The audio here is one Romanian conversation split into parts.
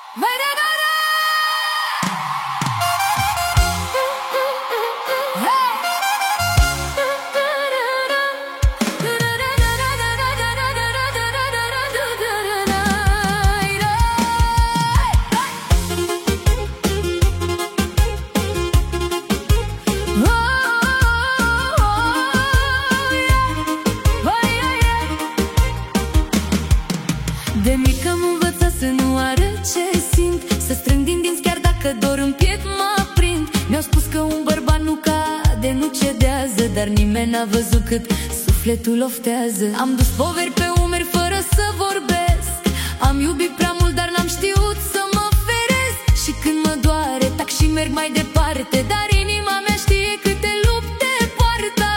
De mică am învățat să nu arăt ce simt, să strâng din dinți chiar dacă dor în piept mă aprind. Mi-au spus că un bărbat nu cade, nu cedează, dar nimeni n-a văzut cât sufletul oftează. Am dus poveri pe umeri fără să vorbesc, am iubit prea mult, dar n-am știut să mă feresc. Și când mă doare, tac și merg mai departe, dar inima mea știe câte lupte poartă.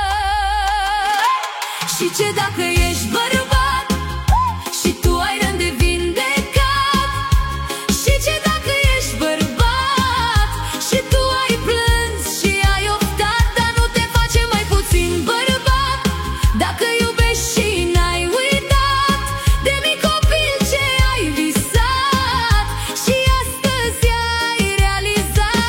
Și ce dacă ești bărbat și tu ai rând de vindecat? Și ce dacă ești bărbat și tu ai plâns și ai oftat, dar nu te face mai puțin bărbat? Dacă iubești și n-ai uitat de mic copil ce ai visat și astăzi ai realizat.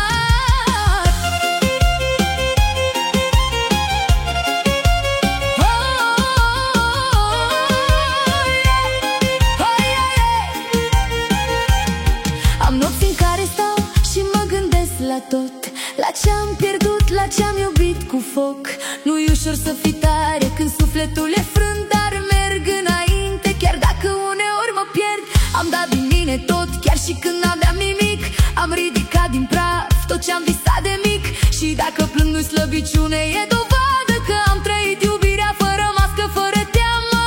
Am nopți în care stau și mă gândesc la tot, la ce am pierdut, la ce am iubit cu foc. Nu-i ușor să fii tare când sufletul e frânt, dar merg înainte chiar dacă uneori mă pierd. Am dat din mine tot, chiar și când n-aveam nimic, am ridicat din praf tot ce-am visat de mic. Și dacă plâng nu-i slăbiciune, e dovadă că am trăit iubirea fără mască, fără teamă.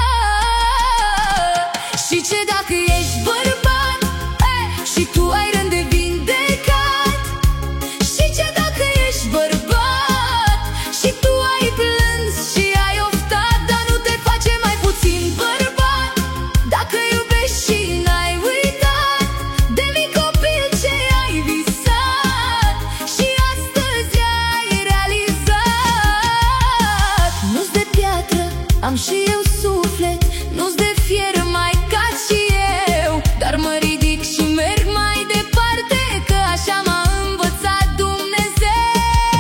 Și ce dacă ești bărbat și tu ai rând de vindecat? Și ce dacă ești bărbat și tu ai plâns și ai oftat, dar nu te face mai puțin bărbat? Dacă iubești și n-ai uitat de mic copil ce ai visat și astăzi ai realizat. Nu-s de piatră, am și eu suflet, nu-s de fier mai cad și eu, dar mă ridic și merg mai departe, că așa m-a învățat Dumnezeu.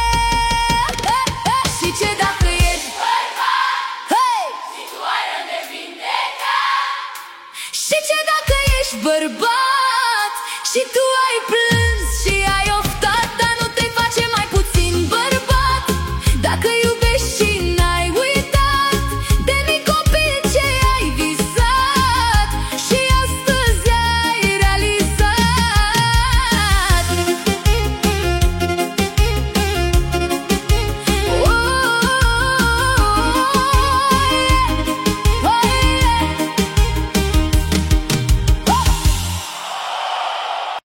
Și ce dacă ești bărbat și tu ai rând de vindecat? Și ce dacă ești bărbat și tu ai plâns